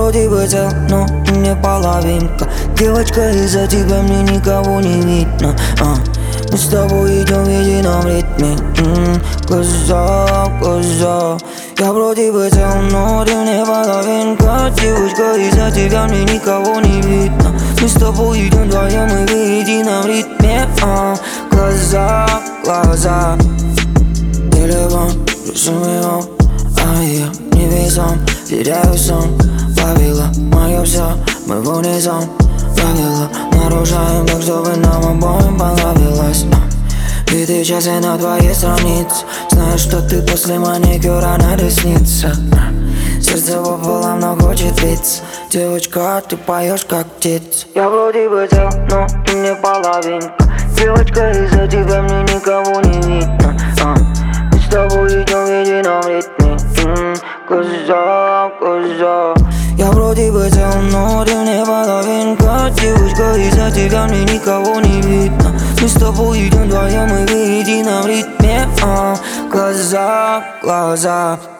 вроде бы цел, но не половинка. Девочка, из-за тебя мне никого не видно. Мы с тобой идем в едином ритме. Глаза в глаза. Я вроде бы цел, но ты мне половинка. Девочка, из-за тебя мне никого не видно. Мы с тобой идем вдвоем и в едином ритме. Глаза в глаза. Телефон, шумел, а я невесом, теряю сон. Ловила мое все, мы в унисон. Правила нарушаем так, чтобы нам обоим понравилось. И ты часы на твоей странице. Знаешь, что ты после маникюра на реснице. Сердце пополам, но хочет биться. Девочка, ты поешь как птица. Я вроде бы цел, но ты не половинка. Девочка, из-за тебя мне никого не видно. Мы с тобой идем в едином ритме. Глаза в глаза. Я вроде бы цел, но ты мне половинка. Девочка, из-за тебя мне никого не видно. Мы с тобой идем вдвоем и в едином ритме. Глаза в глаза.